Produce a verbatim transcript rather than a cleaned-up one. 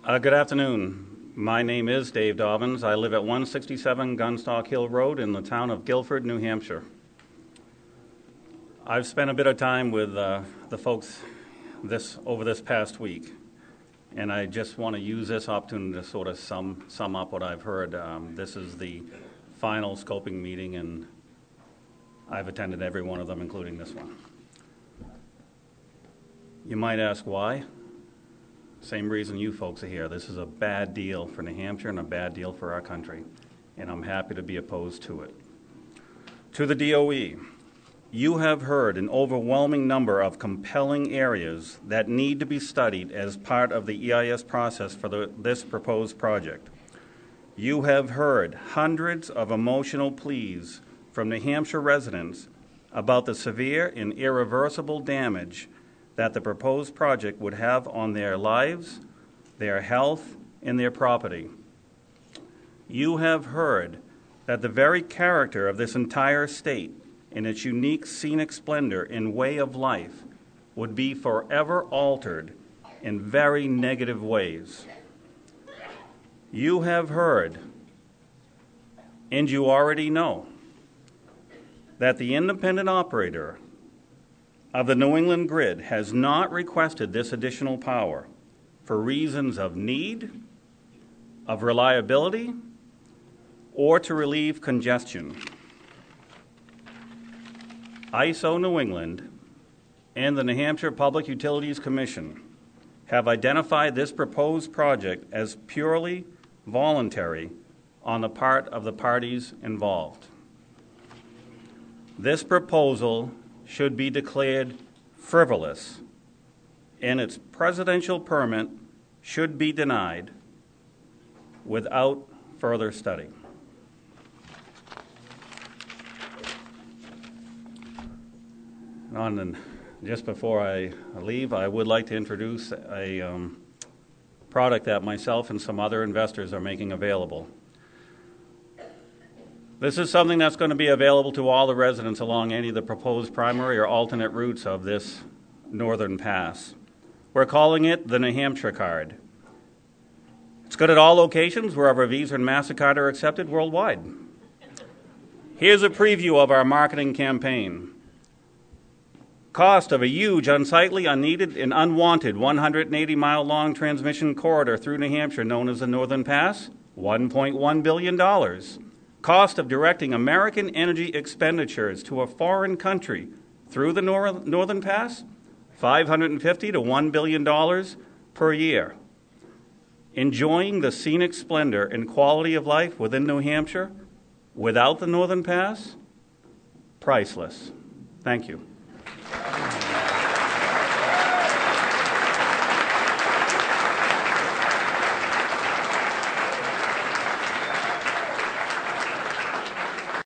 Uh, good afternoon. My name is Dave Dobbins. I live at one sixty-seven Gunstock Hill Road in the town of Guilford, New Hampshire. I've spent a bit of time with uh, the folks this over this past week, and I just want to use this opportunity to sort of sum, sum up what I've heard. Um, this is the final scoping meeting, and I've attended every one of them, including this one. You might ask why? Same reason you folks are here. This is a bad deal for New Hampshire and a bad deal for our country, and I'm happy to be opposed to it. To the D O E, you have heard an overwhelming number of compelling areas that need to be studied as part of the E I S process for the, this proposed project. You have heard hundreds of emotional pleas from New Hampshire residents about the severe and irreversible damage that the proposed project would have on their lives, their health, and their property. You have heard that the very character of this entire state and its unique scenic splendor and way of life would be forever altered in very negative ways. You have heard, and you already know, that the independent operator of the New England grid has not requested this additional power for reasons of need, of reliability, or to relieve congestion. I S O New England and the New Hampshire Public Utilities Commission have identified this proposed project as purely voluntary on the part of the parties involved. This proposal should be declared frivolous, and its presidential permit should be denied without further study. On and just before I leave, I would like to introduce a um, product that myself and some other investors are making available. This is something that's going to be available to all the residents along any of the proposed primary or alternate routes of this northern pass. We're calling it the New Hampshire card. It's good at all locations wherever Visa and MasterCard are accepted worldwide. Here's a preview of our marketing campaign. Cost of a huge, unsightly, unneeded, and unwanted one hundred eighty mile long transmission corridor through New Hampshire known as the Northern Pass, one point one billion dollars. Cost of directing American energy expenditures to a foreign country through the nor- Northern Pass, five hundred fifty to one billion dollars per year. Enjoying the scenic splendor and quality of life within New Hampshire without the Northern Pass, priceless. Thank you.